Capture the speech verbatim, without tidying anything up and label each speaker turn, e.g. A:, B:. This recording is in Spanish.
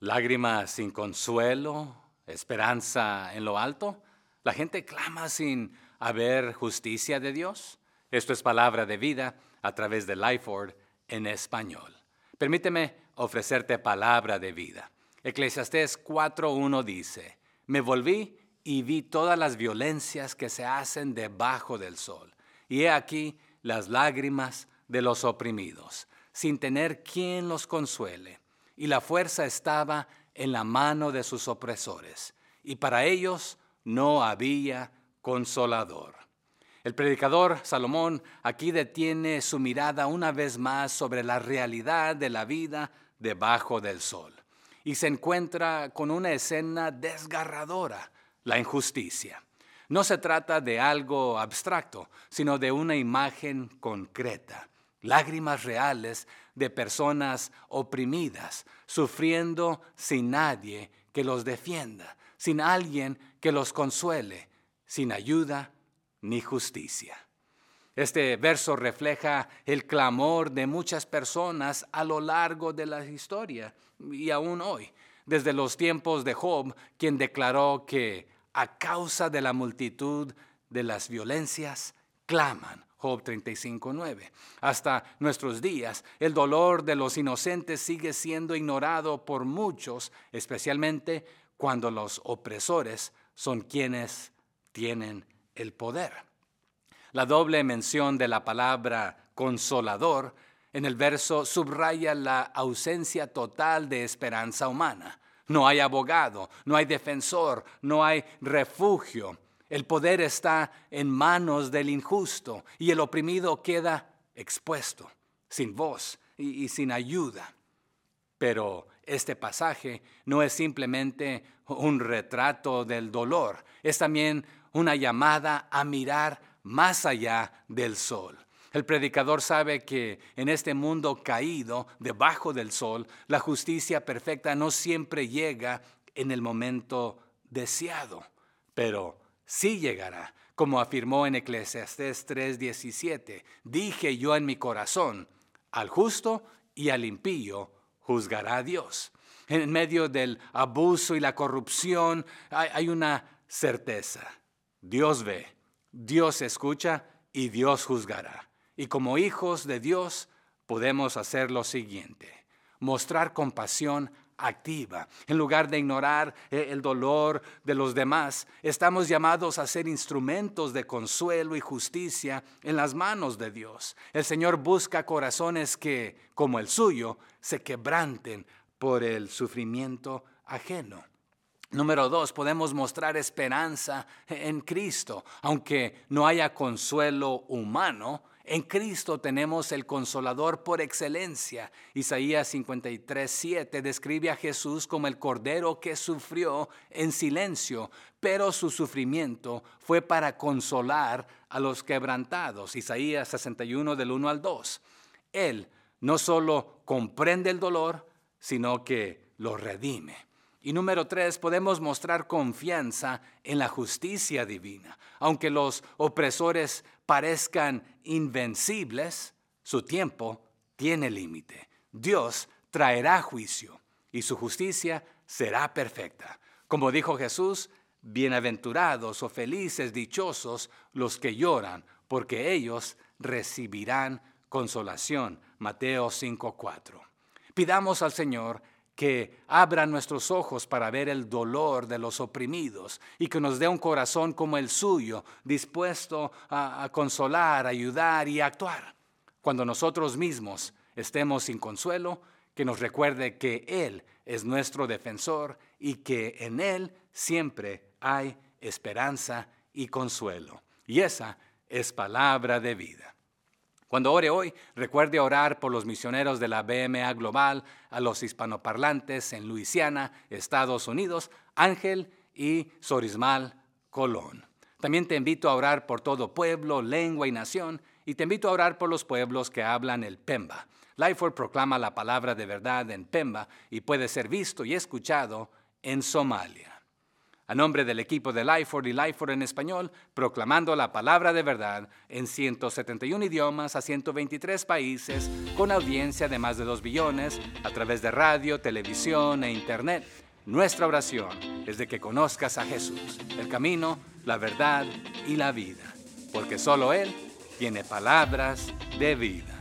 A: Lágrimas sin consuelo, esperanza en lo alto. La gente clama sin haber justicia de Dios. Esto es palabra de vida a través de Lifeword en español. Permíteme ofrecerte palabra de vida. Eclesiastés cuatro uno dice: Me volví y vi todas las violencias que se hacen debajo del sol. Y he aquí las lágrimas de los oprimidos, sin tener quien los consuele. Y la fuerza estaba en la mano de sus opresores, y para ellos no había consolador. El predicador Salomón aquí detiene su mirada una vez más sobre la realidad de la vida debajo del sol, y se encuentra con una escena desgarradora: la injusticia. No se trata de algo abstracto, sino de una imagen concreta. Lágrimas reales de personas oprimidas, sufriendo sin nadie que los defienda, sin alguien que los consuele, sin ayuda ni justicia. Este verso refleja el clamor de muchas personas a lo largo de la historia y aún hoy, desde los tiempos de Job, quien declaró que a causa de la multitud de las violencias claman. Job treinta y cinco nueve. Hasta nuestros días, el dolor de los inocentes sigue siendo ignorado por muchos, especialmente cuando los opresores son quienes tienen el poder. La doble mención de la palabra consolador en el verso subraya la ausencia total de esperanza humana. No hay abogado, no hay defensor, no hay refugio. El poder está en manos del injusto y el oprimido queda expuesto, sin voz y, y sin ayuda. Pero este pasaje no es simplemente un retrato del dolor, es también una llamada a mirar más allá del sol. El predicador sabe que en este mundo caído, debajo del sol, la justicia perfecta no siempre llega en el momento deseado, pero sí llegará, como afirmó en Eclesiastés tres diecisiete. Dije yo en mi corazón: al justo y al impío juzgará Dios. En medio del abuso y la corrupción hay, hay una certeza: Dios ve, Dios escucha y Dios juzgará. Y como hijos de Dios podemos hacer lo siguiente: mostrar compasión activa. En lugar de ignorar el dolor de los demás, estamos llamados a ser instrumentos de consuelo y justicia en las manos de Dios. El Señor busca corazones que, como el suyo, se quebranten por el sufrimiento ajeno. Número dos, podemos mostrar esperanza en Cristo. Aunque no haya consuelo humano, en Cristo tenemos el consolador por excelencia. Isaías cincuenta y tres siete describe a Jesús como el cordero que sufrió en silencio, pero su sufrimiento fue para consolar a los quebrantados. Isaías sesenta y uno del uno al dos. Él no solo comprende el dolor, sino que lo redime. Y número tres, podemos mostrar confianza en la justicia divina. Aunque los opresores parezcan invencibles, su tiempo tiene límite. Dios traerá juicio y su justicia será perfecta. Como dijo Jesús: bienaventurados o felices, dichosos los que lloran, porque ellos recibirán consolación. Mateo cinco cuatro. Pidamos al Señor que abra nuestros ojos para ver el dolor de los oprimidos y que nos dé un corazón como el suyo, dispuesto a, a consolar, ayudar y actuar. Cuando nosotros mismos estemos sin consuelo, que nos recuerde que Él es nuestro defensor y que en Él siempre hay esperanza y consuelo. Y esa es palabra de vida. Cuando ore hoy, recuerde orar por los misioneros de la B M A Global, a los hispanoparlantes en Luisiana, Estados Unidos, Ángel y Sorismal Colón. También te invito a orar por todo pueblo, lengua y nación, y te invito a orar por los pueblos que hablan el Pemba. Lifeword proclama la palabra de verdad en Pemba y puede ser visto y escuchado en Somalia. A nombre del equipo de Lifeword y Lifeword en español, proclamando la palabra de verdad en ciento setenta y uno idiomas a ciento veintitrés países, con audiencia de más de dos billones, a través de radio, televisión e internet. Nuestra oración es de que conozcas a Jesús, el camino, la verdad y la vida, porque solo Él tiene palabras de vida.